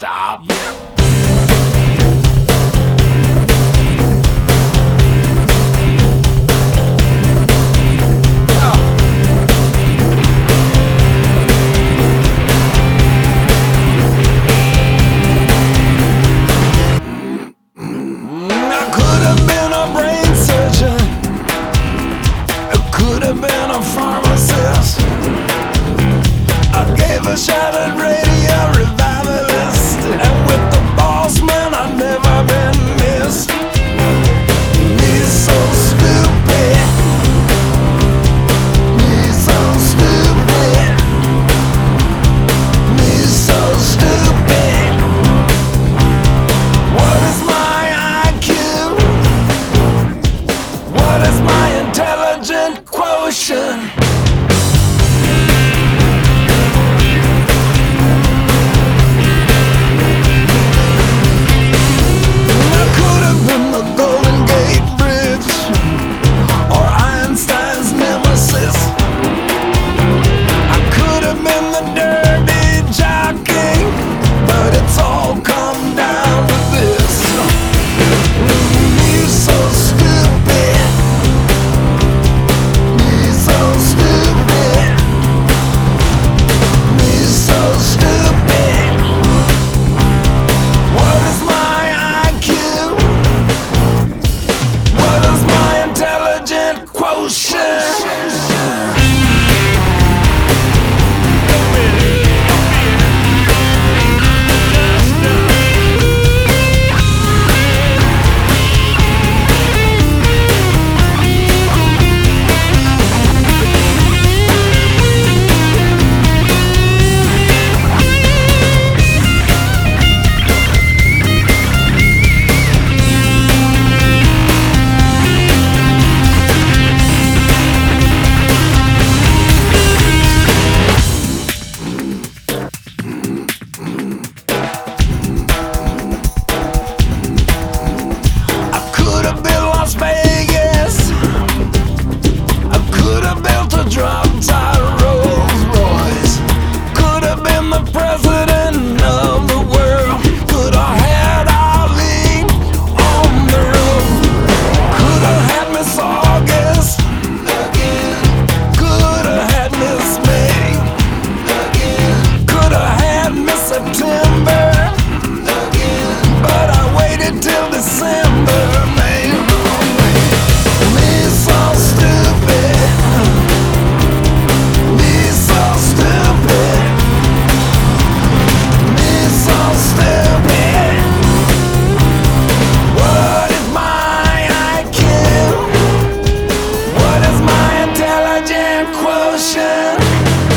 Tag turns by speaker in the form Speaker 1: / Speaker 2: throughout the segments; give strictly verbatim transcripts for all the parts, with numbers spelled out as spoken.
Speaker 1: stop.
Speaker 2: I could have been a brain surgeon, I could have been a pharmacist, I gave a shattered radio revivalist, and with the boss man I've never been missed. He's so stupid, he's so stupid, he's so stupid. What is my I Q? What is my intelligent quotient?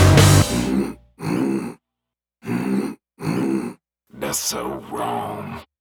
Speaker 1: That's so wrong.